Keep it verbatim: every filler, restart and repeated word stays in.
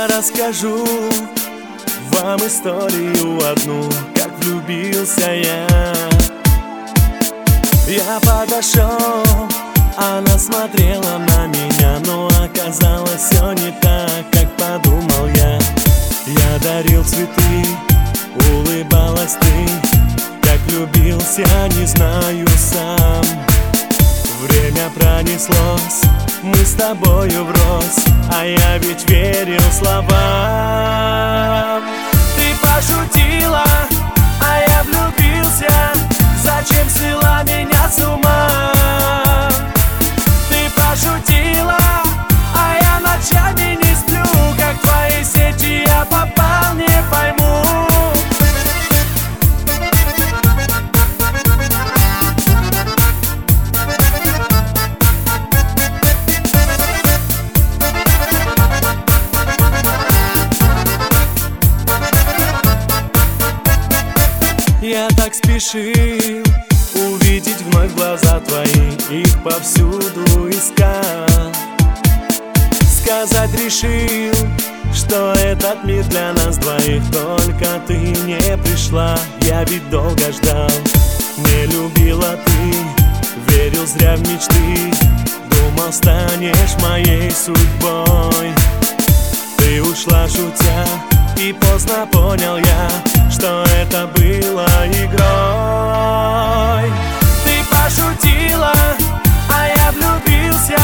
Я расскажу вам историю одну, как влюбился я. Я подошел, она смотрела на меня, но оказалось все не так, как подумал я. Я дарил цветы, улыбалась ты, как влюбился, не знаю сам. Время пронеслось, мы с тобою врозь, а я ведь верил словам. Ты пошутила, а я влюбился, зачем свела меня с ума? Ты пошутила, а я ночами не сплю, как в твои сети я попал, не пойму. Я так спешил увидеть вновь глаза твои, их повсюду искал. Сказать решил, что этот мир для нас двоих, только ты не пришла. Я ведь долго ждал, не любила ты, верил зря в мечты, думал, станешь моей судьбой. Ты ушла шутя, и поздно понял я, что это было игрой. Ты пошутила, а я влюбился,